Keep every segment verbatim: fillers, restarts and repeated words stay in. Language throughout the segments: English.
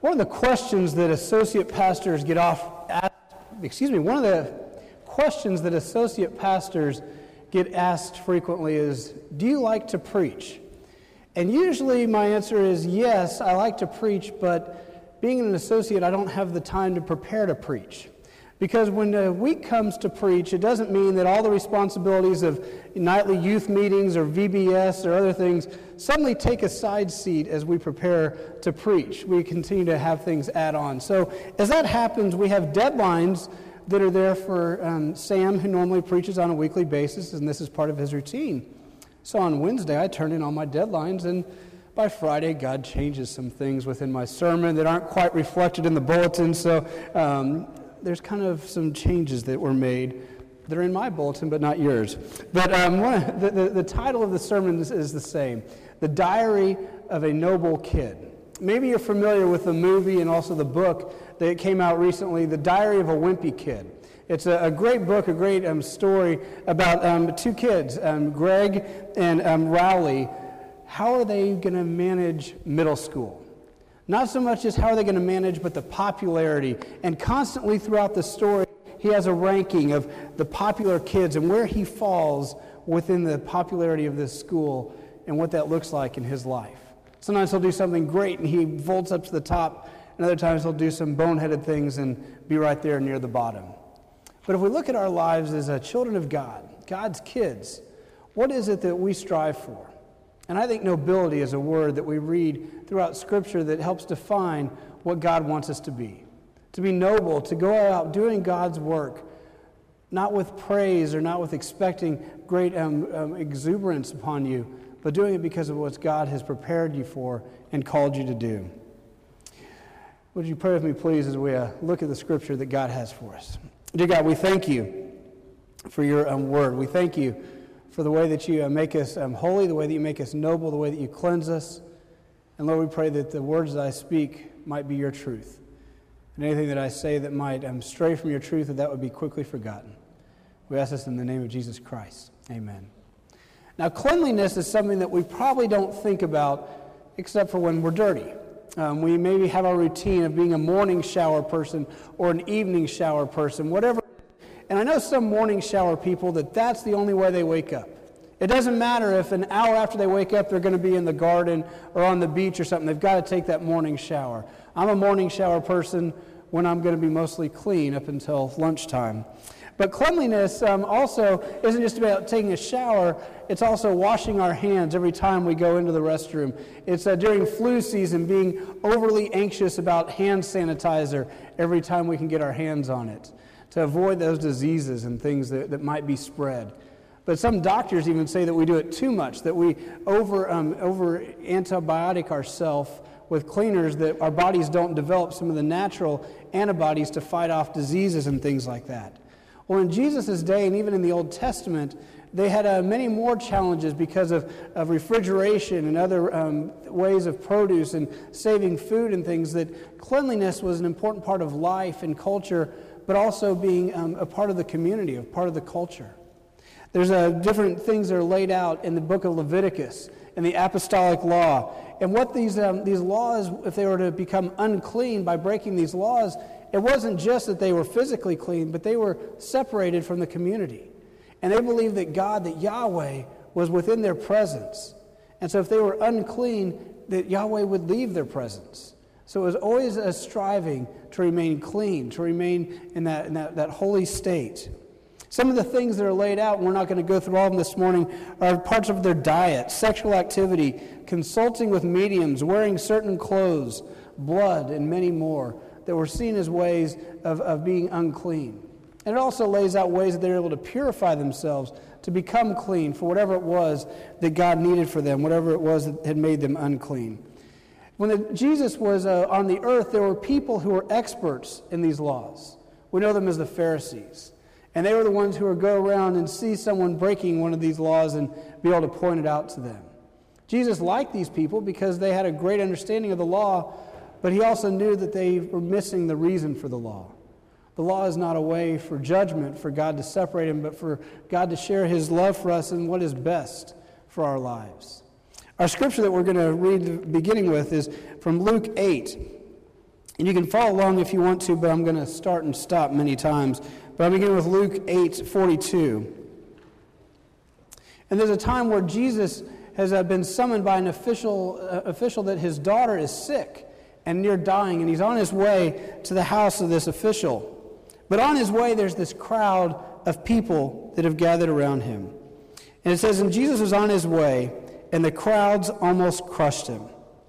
One of the questions that associate pastors get off, asked, excuse me, one of the questions that associate pastors get asked frequently is, do you like to preach? And usually my answer is yes, I like to preach, but being an associate, I don't have the time to prepare to preach. Because when the week comes to preach, it doesn't mean that all the responsibilities of nightly youth meetings or V B S or other things suddenly take a side seat as we prepare to preach. We continue to have things add on. So as that happens, we have deadlines that are there for um, Sam, who normally preaches on a weekly basis, and this is part of his routine. So on Wednesday, I turn in all my deadlines, and by Friday, God changes some things within my sermon that aren't quite reflected in the bulletin. So um, there's kind of some changes that were made that are in my bulletin, but not yours. But um, one, the, the, the title of the sermon is, is the same, The Diary of a Noble Kid. Maybe you're familiar with the movie and also the book that came out recently, The Diary of a Wimpy Kid. It's a, a great book, a great um, story about um, two kids, um, Greg and um, Rowley. How are they going to manage middle school? Not so much as how are they going to manage, but the popularity. And constantly throughout the story, he has a ranking of the popular kids and where he falls within the popularity of this school and what that looks like in his life. Sometimes he'll do something great and he vaults up to the top, and other times he'll do some boneheaded things and be right there near the bottom. But if we look at our lives as uh, children of God, God's kids, what is it that we strive for? And I think nobility is a word that we read throughout Scripture that helps define what God wants us to be. To be noble, to go out doing God's work, not with praise or not with expecting great um, um, exuberance upon you, but doing it because of what God has prepared you for and called you to do. Would you pray with me, please, as we uh, look at the Scripture that God has for us? Dear God, we thank you for your um, word. We thank you for the way that you uh, make us um, holy, the way that you make us noble, the way that you cleanse us. And Lord, we pray that the words that I speak might be your truth. And anything that I say that might um, stray from your truth, that that would be quickly forgotten. We ask this in the name of Jesus Christ. Amen. Now, cleanliness is something that we probably don't think about except for when we're dirty. Um, we maybe have our routine of being a morning shower person or an evening shower person, whatever. And I know some morning shower people that that's the only way they wake up. It doesn't matter if an hour after they wake up they're going to be in the garden or on the beach or something. They've got to take that morning shower. I'm a morning shower person when I'm going to be mostly clean up until lunchtime. But cleanliness um, also isn't just about taking a shower. It's also washing our hands every time we go into the restroom. It's uh, during flu season being overly anxious about hand sanitizer every time we can get our hands on it to avoid those diseases and things that, that might be spread. But some doctors even say that we do it too much, that we over, um, over antibiotic ourselves with cleaners, that our bodies don't develop some of the natural antibodies to fight off diseases and things like that. Well, in Jesus' day, and even in the Old Testament, they had uh, many more challenges because of, of refrigeration and other um, ways of produce and saving food and things, that cleanliness was an important part of life and culture, but also being um, a part of the community, a part of the culture. There's uh, different things that are laid out in the book of Leviticus and the apostolic law. And what these, um, these laws, if they were to become unclean by breaking these laws, it wasn't just that they were physically clean, but they were separated from the community. And they believed that God, that Yahweh, was within their presence. And so if they were unclean, that Yahweh would leave their presence. So it was always a striving to remain clean, to remain in that, in that, that holy state. Some of the things that are laid out, and we're not going to go through all of them this morning, are parts of their diet, sexual activity, consulting with mediums, wearing certain clothes, blood, and many more that were seen as ways of, of being unclean. And it also lays out ways that they're able to purify themselves to become clean for whatever it was that God needed for them, whatever it was that had made them unclean. When the, Jesus was uh, on the earth, there were people who were experts in these laws. We know them as the Pharisees. And they were the ones who would go around and see someone breaking one of these laws and be able to point it out to them. Jesus liked these people because they had a great understanding of the law, but he also knew that they were missing the reason for the law. The law is not a way for judgment, for God to separate him, but for God to share his love for us and what is best for our lives. Our scripture that we're going to read beginning with is from Luke eight. And you can follow along if you want to, but I'm going to start and stop many times. But I'm beginning with Luke eight forty-two. And there's a time where Jesus has uh, been summoned by an official, uh, official that his daughter is sick and near dying, and he's on his way to the house of this official. But on his way, there's this crowd of people that have gathered around him. And it says, and Jesus was on his way, and the crowds almost crushed him.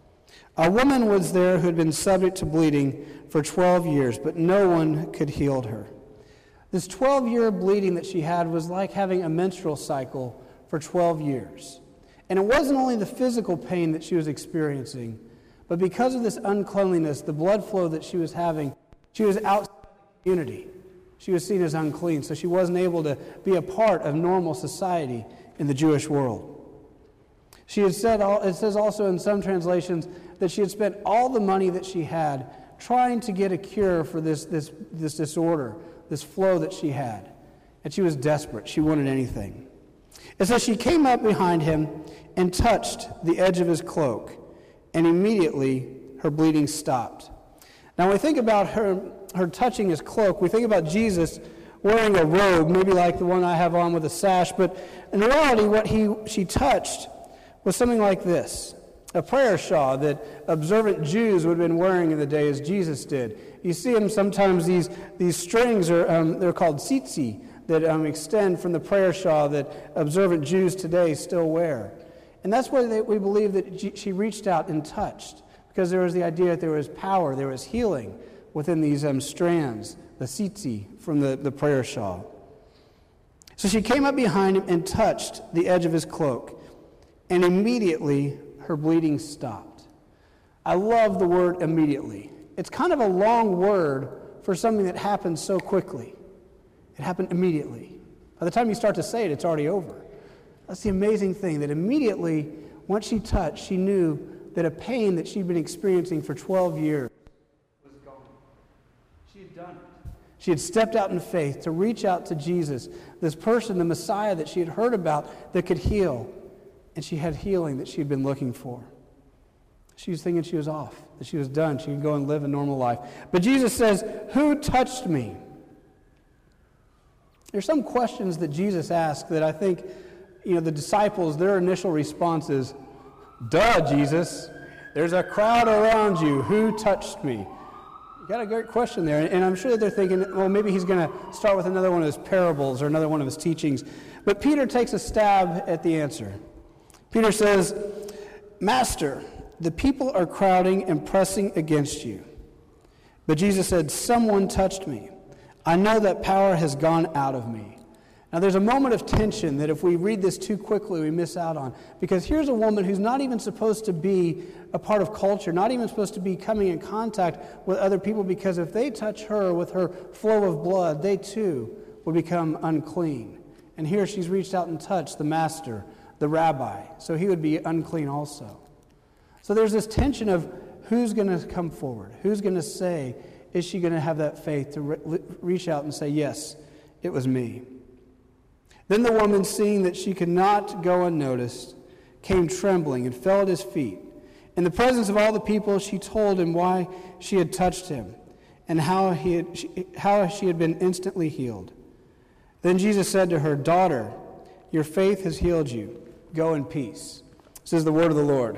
A woman was there who had been subject to bleeding for twelve years, but no one could heal her. This twelve-year bleeding that she had was like having a menstrual cycle for twelve years. And it wasn't only the physical pain that she was experiencing, but because of this uncleanliness, the blood flow that she was having, she was outside the community. She was seen as unclean, so she wasn't able to be a part of normal society in the Jewish world. She had said, it says also in some translations, that she had spent all the money that she had trying to get a cure for this, this, this disorder, this flow that she had. And she was desperate. She wanted anything. It says she came up behind him and touched the edge of his cloak, and immediately her bleeding stopped. Now, when we think about her, her touching his cloak, we think about Jesus wearing a robe, maybe like the one I have on with a sash, but in reality, what he she touched was something like this, a prayer shawl that observant Jews would have been wearing in the day as Jesus did. You see them sometimes, these, these strings, are um, they're called tzitzi, that um, extend from the prayer shawl that observant Jews today still wear. And that's why they, we believe that she reached out and touched, because there was the idea that there was power, there was healing within these um, strands, the tzitzi from the, the prayer shawl. So she came up behind him and touched the edge of his cloak, and immediately her bleeding stopped. I love the word immediately. It's kind of a long word for something that happened so quickly. It happened immediately. By the time you start to say it, it's already over. That's the amazing thing, that immediately, once she touched, she knew that a pain that she'd been experiencing for twelve years was gone. She had done it. She had stepped out in faith to reach out to Jesus, this person, the Messiah that she had heard about that could heal. And she had healing that she had been looking for. She was thinking she was off, that she was done. She could go and live a normal life. But Jesus says, "Who touched me?" There's some questions that Jesus asked that I think, you know, the disciples, their initial response is, "Duh, Jesus. There's a crowd around you. Who touched me?" You got a great question there. And I'm sure that they're thinking, well, maybe he's going to start with another one of his parables or another one of his teachings. But Peter takes a stab at the answer. Peter says, "Master, the people are crowding and pressing against you." But Jesus said, "Someone touched me. I know that power has gone out of me." Now there's a moment of tension that if we read this too quickly, we miss out on. Because here's a woman who's not even supposed to be a part of culture, not even supposed to be coming in contact with other people, because if they touch her with her flow of blood, they too would become unclean. And here she's reached out and touched the master, the rabbi, so he would be unclean also. So there's this tension of who's going to come forward, who's going to say, is she going to have that faith to re- reach out and say, yes, it was me. Then the woman, seeing that she could not go unnoticed, came trembling and fell at his feet. In the presence of all the people, she told him why she had touched him and how he had, she, how she had been instantly healed. Then Jesus said to her, "Daughter, your faith has healed you. Go in peace." This is the word of the Lord.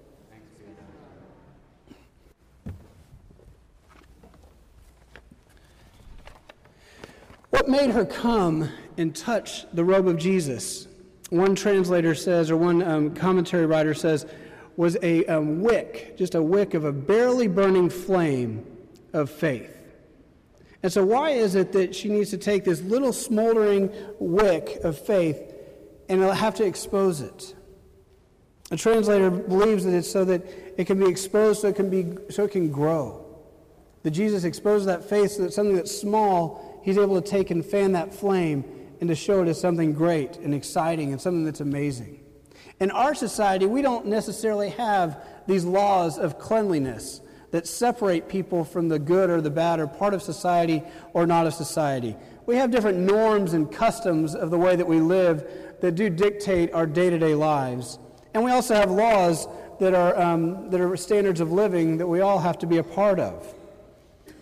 What made her come and touch the robe of Jesus? One translator says, or one um, commentary writer says, was a um, wick, just a wick of a barely burning flame of faith. And so why is it that she needs to take this little smoldering wick of faith and have to expose it? A translator believes that it's so that it can be exposed, so it can be, so it can grow. That Jesus exposed that faith so that something that's small, he's able to take and fan that flame and to show it as something great and exciting and something that's amazing. In our society, we don't necessarily have these laws of cleanliness that separate people from the good or the bad or part of society or not of society. We have different norms and customs of the way that we live that do dictate our day-to-day lives. And we also have laws that are um, that are standards of living that we all have to be a part of.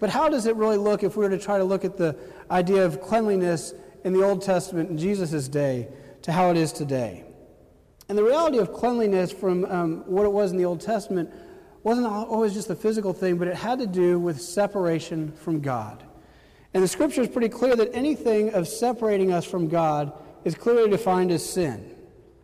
But how does it really look if we were to try to look at the idea of cleanliness in the Old Testament in Jesus' day to how it is today? And the reality of cleanliness from um, what it was in the Old Testament wasn't always just a physical thing, but it had to do with separation from God. And the Scripture is pretty clear that anything of separating us from God is clearly defined as sin.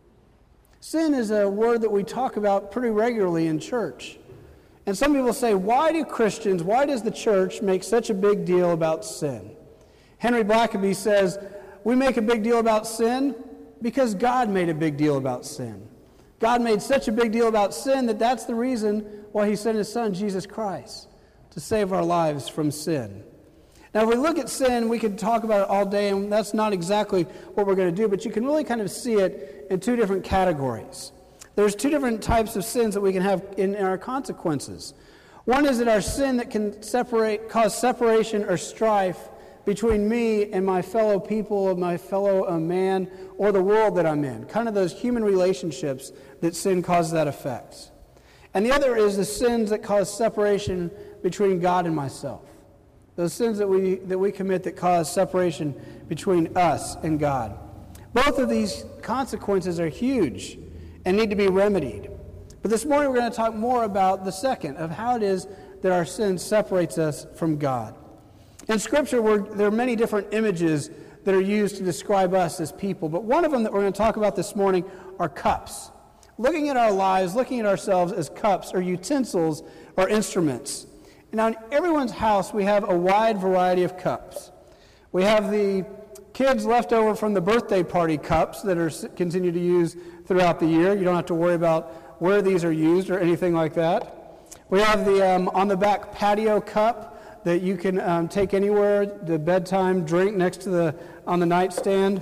Sin is a word that we talk about pretty regularly in church. And some people say, why do Christians, why does the church make such a big deal about sin? Henry Blackaby says, we make a big deal about sin because God made a big deal about sin. God made such a big deal about sin that that's the reason why he sent his Son, Jesus Christ, to save our lives from sin. Now, if we look at sin, we could talk about it all day, and that's not exactly what we're going to do, but you can really kind of see it in two different categories. There's two different types of sins that we can have in our consequences. One is that our sin that can separate, cause separation or strife between me and my fellow people, my fellow uh, man, or the world that I'm in. Kind of those human relationships that sin causes that effect. And the other is the sins that cause separation between God and myself. Those sins that we that we commit that cause separation between us and God. Both of these consequences are huge and need to be remedied. But this morning we're going to talk more about the second, of how it is that our sin separates us from God. In Scripture, we're, there are many different images that are used to describe us as people, but one of them that we're going to talk about this morning are cups. Looking at our lives, looking at ourselves as cups or utensils or instruments. Now, in everyone's house, we have a wide variety of cups. We have the kids left over from the birthday party cups that are continue to use throughout the year. You don't have to worry about where these are used or anything like that. We have the um, on the back patio cup that you can um, take anywhere, the bedtime drink next to the on the nightstand.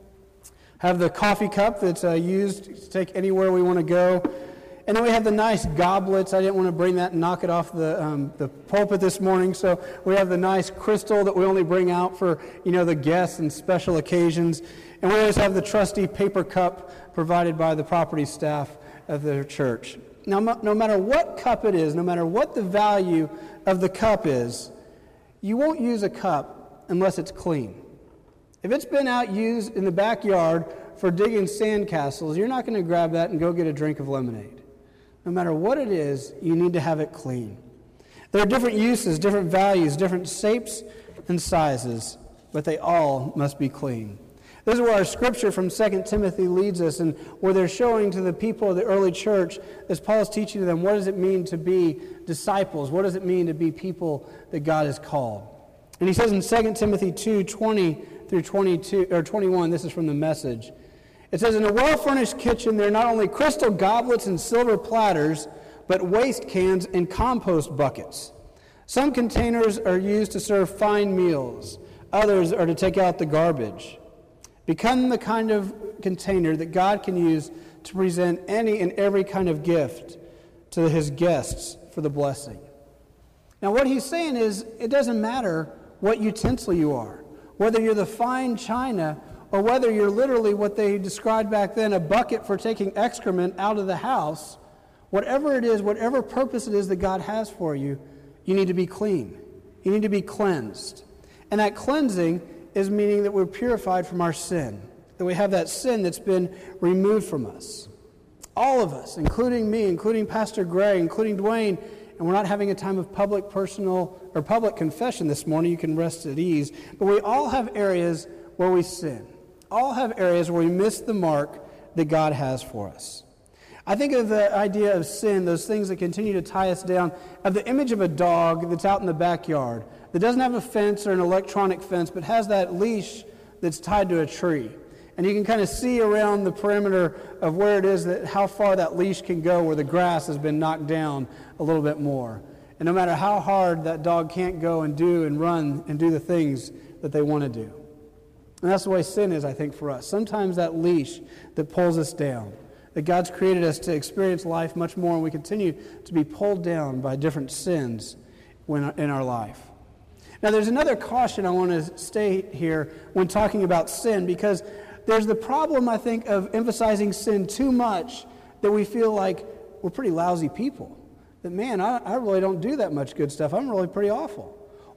Have the coffee cup that's uh, used to take anywhere we want to go. And then we have the nice goblets. I didn't want to bring that and knock it off the um, the pulpit this morning, so we have the nice crystal that we only bring out for, you know, the guests and special occasions. And we always have the trusty paper cup provided by the property staff of the church. Now, no matter what cup it is, no matter what the value of the cup is, you won't use a cup unless it's clean. If it's been out used in the backyard for digging sandcastles, you're not going to grab that and go get a drink of lemonade. No matter what it is, you need to have it clean. There are different uses, different values, different shapes and sizes, but they all must be clean. This is where our scripture from Second Timothy leads us, and where they're showing to the people of the early church, as Paul is teaching to them, what does it mean to be disciples? What does it mean to be people that God has called? And he says in Second Timothy two, twenty through twenty-two, or twenty-one, this is from the Message. It says, in a well-furnished kitchen, there are not only crystal goblets and silver platters, but waste cans and compost buckets. Some containers are used to serve fine meals. Others are to take out the garbage. Become the kind of container that God can use to present any and every kind of gift to his guests for the blessing. Now, what he's saying is, it doesn't matter what utensil you are, whether you're the fine china or whether you're literally what they described back then, a bucket for taking excrement out of the house. Whatever it is, whatever purpose it is that God has for you, you need to be clean. You need to be cleansed. And that cleansing is meaning that we're purified from our sin, that we have that sin that's been removed from us. All of us, including me, including Pastor Gray, including Dwayne, and we're not having a time of public personal or public confession this morning. You can rest at ease. But we all have areas where we sin. All have areas where we miss the mark that God has for us. I think of the idea of sin, those things that continue to tie us down, of the image of a dog that's out in the backyard, that doesn't have a fence or an electronic fence, but has that leash that's tied to a tree. And you can kind of see around the perimeter of where it is, that how far that leash can go, where the grass has been knocked down a little bit more. And no matter how hard that dog can't go and do and run and do the things that they want to do. And that's the way sin is, I think, for us. Sometimes that leash that pulls us down, that God's created us to experience life much more, and we continue to be pulled down by different sins when, in our life. Now, there's another caution I want to state here when talking about sin, because there's the problem, I think, of emphasizing sin too much, that we feel like we're pretty lousy people. That, man, I, I really don't do that much good stuff. I'm really pretty awful.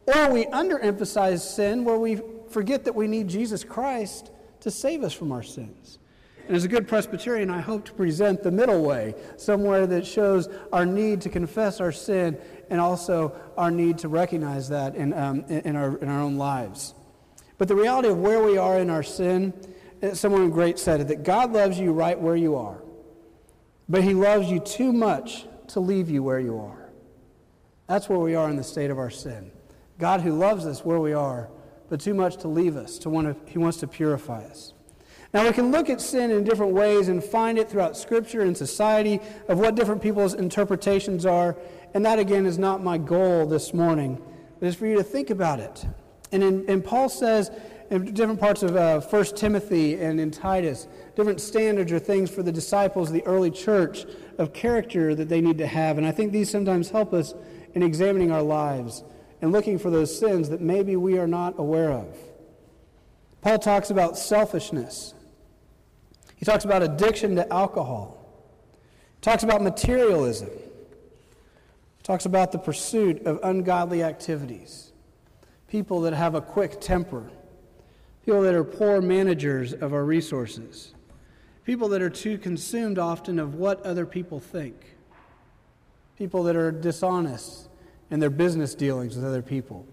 Or we underemphasize sin where we forget that we need Jesus Christ to save us from our sins. And as a good Presbyterian, I hope to present the middle way, somewhere that shows our need to confess our sin and also our need to recognize that in, um, in, our, in our own lives. But the reality of where we are in our sin, someone great said it, that God loves you right where you are, but he loves you too much to leave you where you are. That's where we are in the state of our sin. God who loves us where we are, but too much to leave us. To want to, he wants to purify us. Now we can look at sin in different ways and find it throughout Scripture and society of what different people's interpretations are. And that, again, is not my goal this morning. It is for you to think about it. And, in, and Paul says in different parts of uh, First Timothy and in Titus, different standards or things for the disciples of the early church of character that they need to have. And I think these sometimes help us in examining our lives and looking for those sins that maybe we are not aware of. Paul talks about selfishness. He talks about addiction to alcohol. He talks about materialism. He talks about the pursuit of ungodly activities. People that have a quick temper. People that are poor managers of our resources. People that are too consumed often of what other people think. People that are dishonest in their business dealings with other people.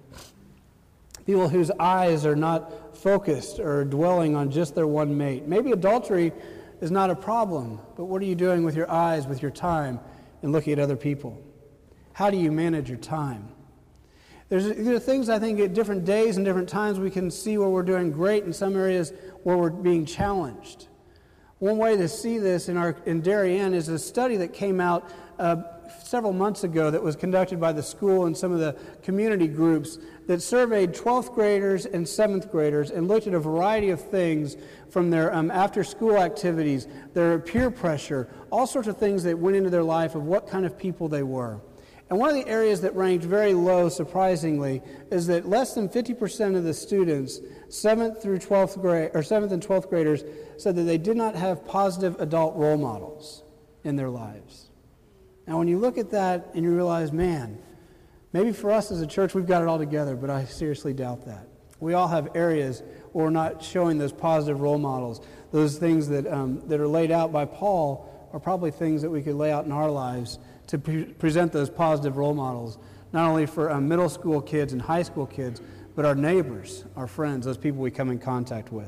People whose eyes are not focused or dwelling on just their one mate. Maybe adultery is not a problem, but what are you doing with your eyes, with your time, and looking at other people? How do you manage your time? There's, there are things, I think, at different days and different times we can see where we're doing great, in some areas where we're being challenged. One way to see this in, our, in Darien is a study that came out uh, several months ago that was conducted by the school and some of the community groups that surveyed twelfth graders and seventh graders and looked at a variety of things from their um, after-school activities, their peer pressure, all sorts of things that went into their life of what kind of people they were. And one of the areas that ranked very low, surprisingly, is that less than fifty percent of the students, seventh through twelfth grade, or seventh and twelfth graders, said that they did not have positive adult role models in their lives. Now, when you look at that and you realize, man, maybe for us as a church we've got it all together, but I seriously doubt that. We all have areas where we're not showing those positive role models. Those things that um, that are laid out by Paul are probably things that we could lay out in our lives to pre- present those positive role models, not only for um, middle school kids and high school kids, but our neighbors, our friends, those people we come in contact with.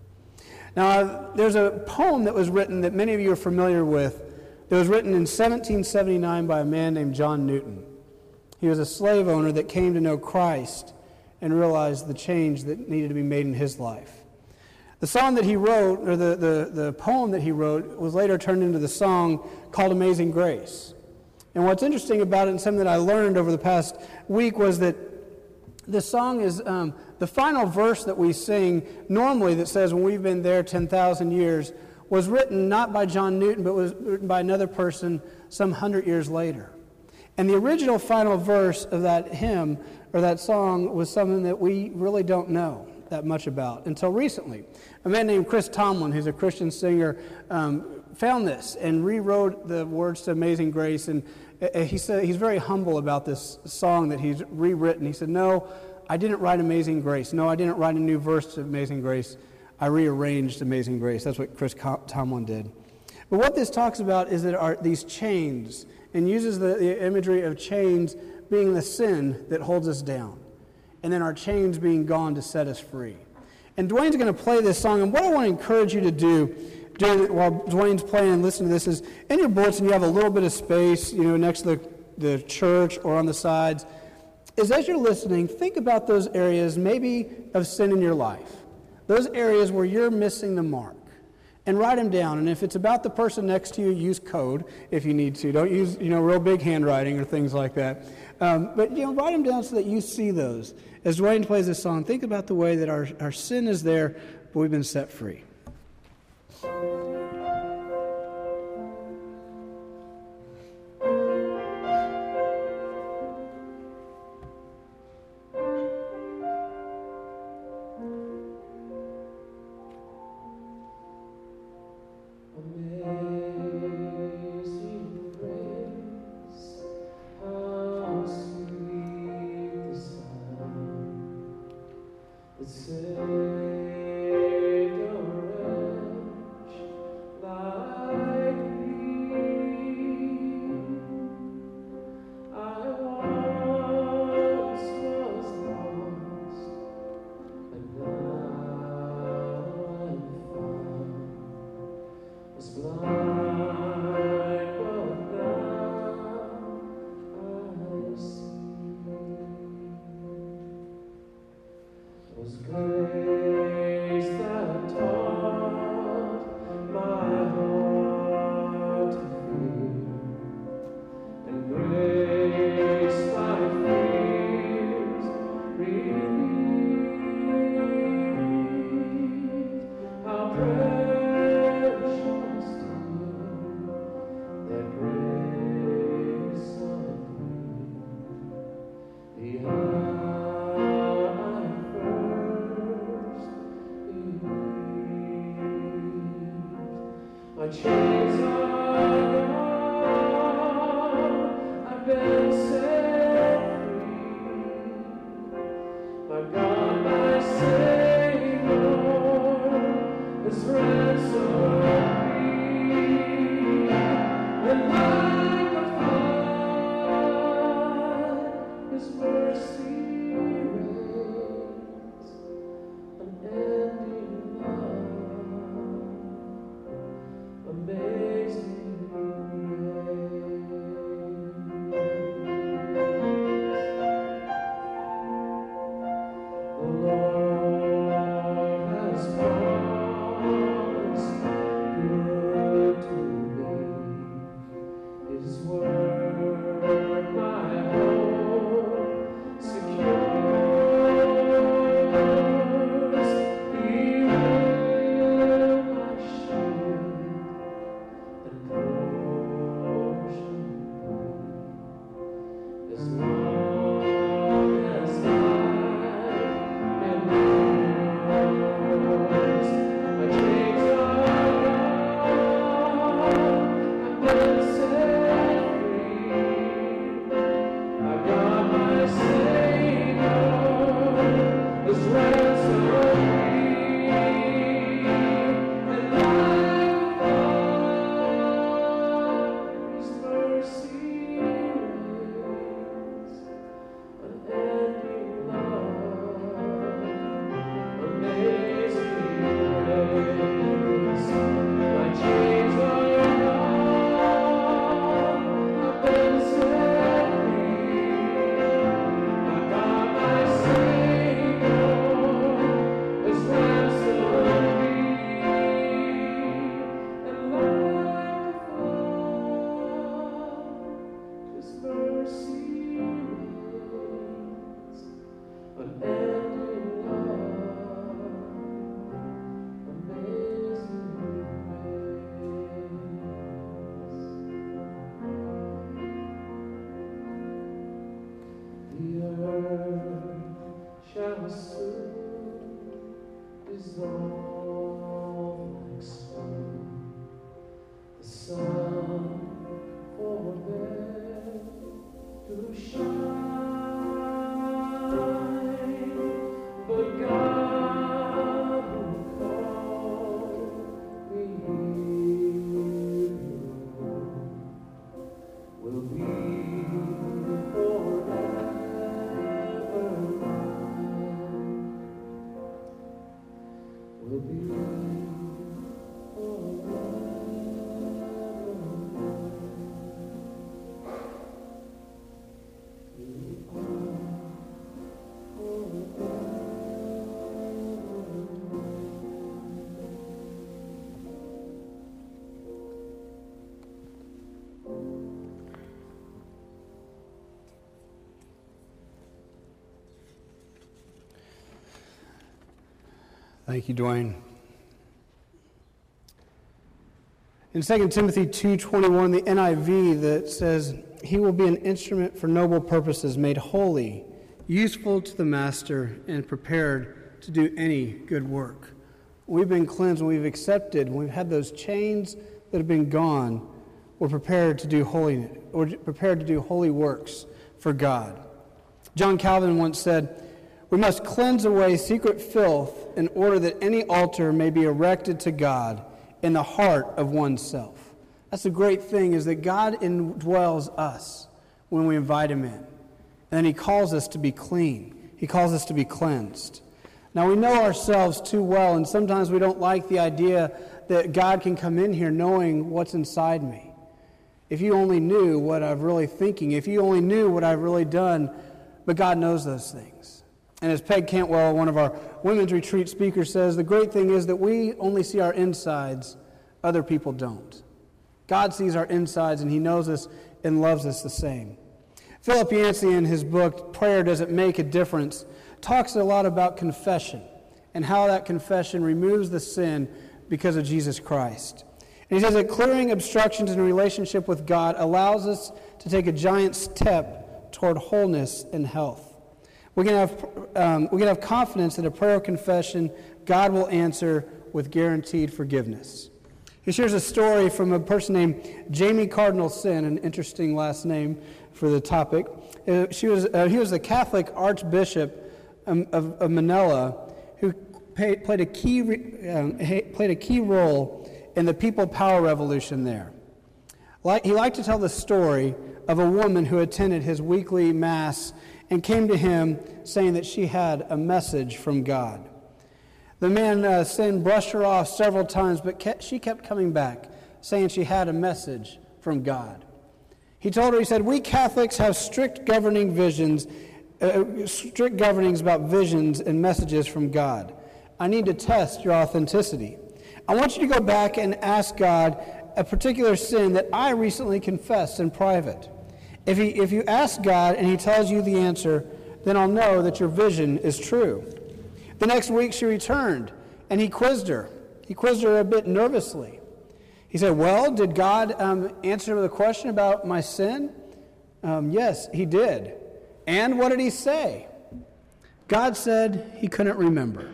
Now, uh, there's a poem that was written that many of you are familiar with. It was written in seventeen seventy-nine by a man named John Newton. He was a slave owner that came to know Christ and realized the change that needed to be made in his life. The song that he wrote, or the, the, the poem that he wrote, was later turned into the song called Amazing Grace. And what's interesting about it, and something that I learned over the past week, was that this song is um, the final verse that we sing normally that says, when we've been there ten thousand years, was written not by John Newton, but was written by another person some hundred years later. And the original final verse of that hymn, or that song, was something that we really don't know that much about until recently. A man named Chris Tomlin, who's a Christian singer, um, found this and rewrote the words to Amazing Grace. And uh, he said he's very humble about this song that he's rewritten. He said, no, I didn't write Amazing Grace. No, I didn't write a new verse to Amazing Grace. I rearranged Amazing Grace. That's what Chris Tomlin did. But what this talks about is that our, these chains, and uses the, the imagery of chains being the sin that holds us down, and then our chains being gone to set us free. And Dwayne's going to play this song, and what I want to encourage you to do during, while Dwayne's playing and listening to this is, in your bulletin you have a little bit of space, you know, next to the, the church or on the sides, is as you're listening, think about those areas maybe of sin in your life. Those areas where you're missing the mark, and write them down. And if it's about the person next to you, use code if you need to. Don't use, you know, real big handwriting or things like that. Um, but, you know, write them down so that you see those. As Dwayne plays this song, think about the way that our, our sin is there, but we've been set free. Amazing grace, how sweet the sound. My chains are gone, I've been set free. My God, my Savior, has ransomed me. And like a flood, His mercy reigns, unending love. Amazing grace. The Lord has promised good to me. His word my hope secures. He will my shield and portion as long as life endures. My chains are gone, I've been set free. I've got my Savior, has ransomed me. And like a His mercy reigns, unending love, amazing grace. My chains are gone, I've been set free. I've got my Savior, has ransomed me. And like a flood, His mercy reigns, unending love, amazing grace. The earth shall soon dissolve like snow. The sun forbear to shine, but God who called me here will be forever mine, will be forever Thank you, Dwayne. In Second Timothy two twenty-one, the N I V, that says, "He will be an instrument for noble purposes, made holy, useful to the master, and prepared to do any good work." We've been cleansed, when we've accepted, when we've had those chains that have been gone, we're prepared to do holiness, we're prepared to do holy works for God. John Calvin once said, "We must cleanse away secret filth in order that any altar may be erected to God in the heart of oneself." That's the great thing, is that God indwells us when we invite Him in. And then He calls us to be clean. He calls us to be cleansed. Now, we know ourselves too well, and sometimes we don't like the idea that God can come in here knowing what's inside me. If you only knew what I'm really thinking, if you only knew what I've really done, but God knows those things. And as Peg Cantwell, one of our women's retreat speakers, says, the great thing is that we only see our insides, other people don't. God sees our insides, and He knows us and loves us the same. Philip Yancey, in his book, Prayer Does It Make a Difference, talks a lot about confession and how that confession removes the sin because of Jesus Christ. And he says that clearing obstructions in a relationship with God allows us to take a giant step toward wholeness and health. We can have um, we can have confidence that a prayer of confession God will answer with guaranteed forgiveness. He shares a story from a person named Jamie Cardinal Sin, an interesting last name for the topic. Uh, she was uh, he was the Catholic Archbishop um, of, of Manila who pay, played a key re, um, played a key role in the People Power Revolution there. Like, he liked to tell the story of a woman who attended his weekly mass and came to him saying that she had a message from God. The man, uh, Sin, brushed her off several times, but kept, she kept coming back, saying she had a message from God. He told her, he said, "We Catholics have strict governing visions, uh, strict governings about visions and messages from God. I need to test your authenticity. I want you to go back and ask God a particular sin that I recently confessed in private. If, he, if you ask God and he tells you the answer, then I'll know that your vision is true." The next week she returned, and he quizzed her. He quizzed her a bit nervously. He said, "Well, did God um, answer the question about my sin?" Um, yes, he did. "And what did he say?" God said he couldn't remember.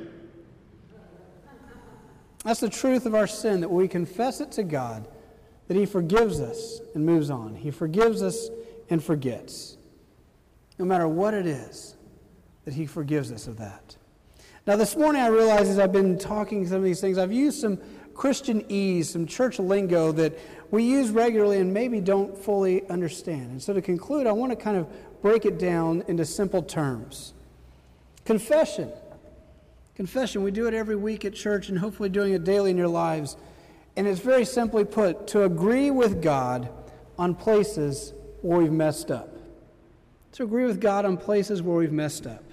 That's the truth of our sin, that when we confess it to God, that he forgives us and moves on. He forgives us and forgets. No matter what it is, that he forgives us of that. Now, this morning I realize as I've been talking some of these things, I've used some Christianese, some church lingo that we use regularly and maybe don't fully understand. And so to conclude, I want to kind of break it down into simple terms. Confession. Confession, we do it every week at church and hopefully doing it daily in your lives. And it's very simply put, to agree with God on places where we've messed up. To agree with God on places where we've messed up.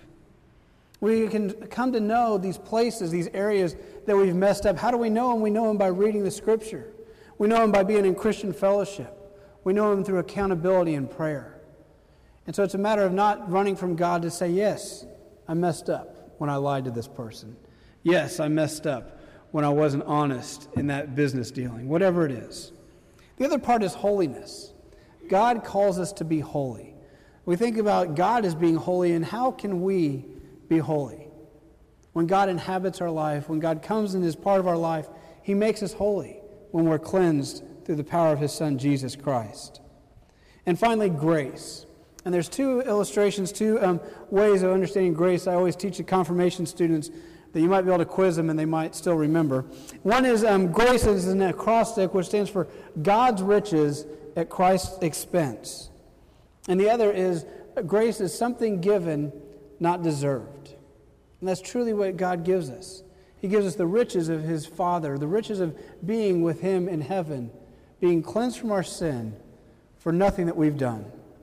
We can come to know these places, these areas that we've messed up. How do we know them? We know them by reading the Scripture. We know them by being in Christian fellowship. We know them through accountability and prayer. And so it's a matter of not running from God to say, yes, I messed up when I lied to this person. Yes, I messed up when I wasn't honest in that business dealing, whatever it is. The other part is holiness. God calls us to be holy. We think about God as being holy, and how can we be holy? When God inhabits our life, when God comes and is part of our life, he makes us holy when we're cleansed through the power of his Son, Jesus Christ. And finally, grace. And there's two illustrations, two um, ways of understanding grace. I always teach the confirmation students that you might be able to quiz them and they might still remember. One is um, grace is an acrostic, which stands for God's riches at Christ's expense. And the other is grace is something given, not deserved. And that's truly what God gives us. He gives us the riches of his Father, the riches of being with him in heaven, being cleansed from our sin for nothing that we've done.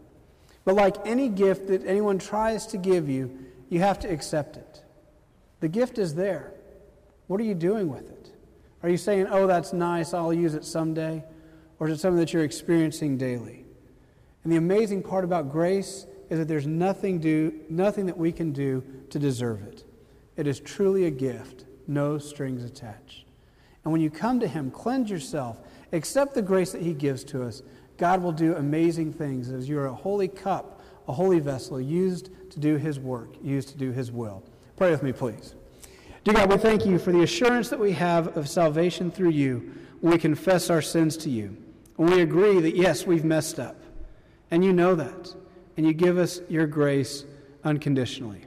But like any gift that anyone tries to give you, you have to accept it. The gift is there. What are you doing with it? Are you saying, oh, that's nice, I'll use it someday? Or is it something that you're experiencing daily? And the amazing part about grace is that there's nothing do, nothing that we can do to deserve it. It is truly a gift, no strings attached. And when you come to him, cleanse yourself, accept the grace that he gives to us, God will do amazing things as you're a holy cup, a holy vessel used to do his work, used to do his will. Pray with me, please. Dear God, we thank you for the assurance that we have of salvation through you when we confess our sins to you. When we agree that, yes, we've messed up. And you know that. And you give us your grace unconditionally.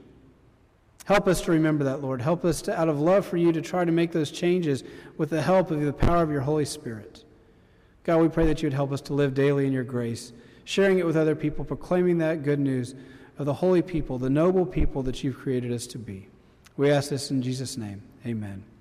Help us to remember that, Lord. Help us to, out of love for you, to try to make those changes with the help of the power of your Holy Spirit. God, we pray that you would help us to live daily in your grace, sharing it with other people, proclaiming that good news of the holy people, the noble people that you've created us to be. We ask this in Jesus' name. Amen.